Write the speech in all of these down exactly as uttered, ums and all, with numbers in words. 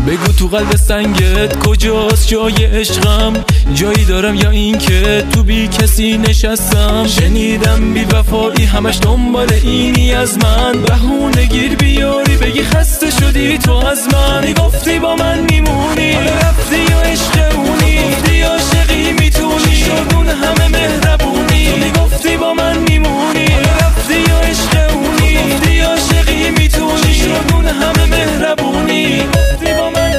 بگو تو قلب سنگت کجاست جای عشقم؟ جایی دارم یا این که تو بی کسی نشستم؟ شنیدم بی وفایی همش دنبال اینی از من، بهونه گیر بیاری بگی خسته شدی تو از من. میگفتی با من میمونی، حالا رفتی یا عشق اونی، گفتی عاشقی میتونی، شد اون همه مهربونی. تو میگفتی با من میمونی، حالا رفتی یا عشق اونی، گفتی عاشقی میتونی، شد اون همه مهربونی. گفتی با من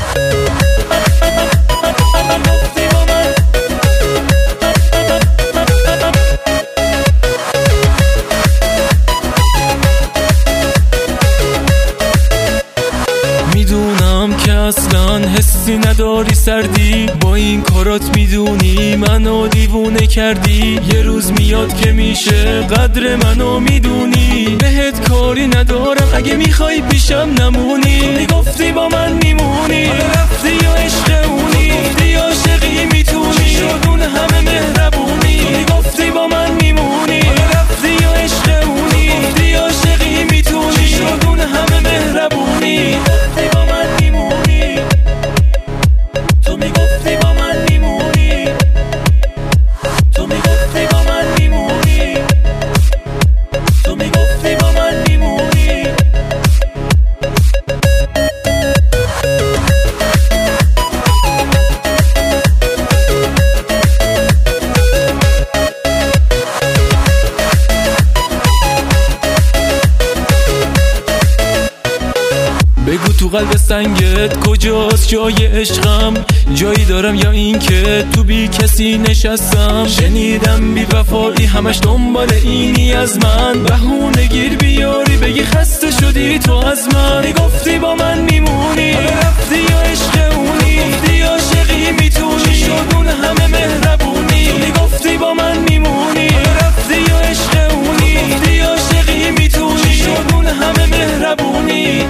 میدونم که اصلا حسی نداری سردی، با این کارات میدونی منو دیوونه کردی. یه روز میاد که میشه قدر منو میدونی، بهت کاری ندارم اگه میخوای پیشم نمونی. تو میگفتی با من میمونی، حالا رفتی یا عشق اونی، گفتی عاشقی میتونی، شد اون همه مهربونی. تو میگفتی با من میمونی، حالا رفتی یا عشق اونی، گفتی عاشقی میتونی، شد اون همه مهربونی. گفتی با من میمونی، تو میگفتی با من میمونی، تو میگفتی با من میمونی، تو میگفتی با من میمونی. بگو تو قلب سنگت کجاست جای عشقم؟ جایی دارم یا این که تو بی کسی نشستم؟ شنیدم بی وفایی همش دنبال اینی از من، بهونه گیر بیاری بگی خسته شدی تو از من. میگفتی با من میمونی، حالا رفتی یا عشق اونی، گفتی عاشقی میتونی، شد اون همه مهربونی. تو میگفتی با من میمونی، حالا رفتی یا عشق اونی، گفتی عاشقی میتونی، شد اون همه مهربونی.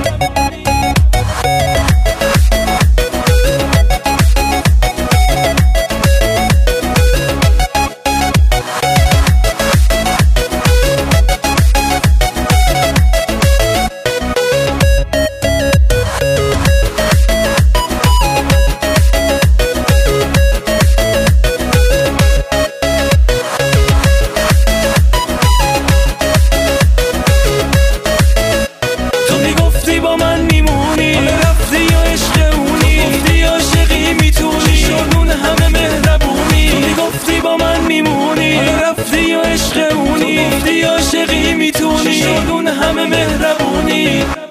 با من میمونی، حالا رفتی یا عشق اونی، گفتی عاشقی میتونی، شد اون همه مهربونی. تو میگفتی با من میمونی، حالا رفتی یا عشق اونی، گفتی عاشقی میتونی، شد اون همه مهربونی.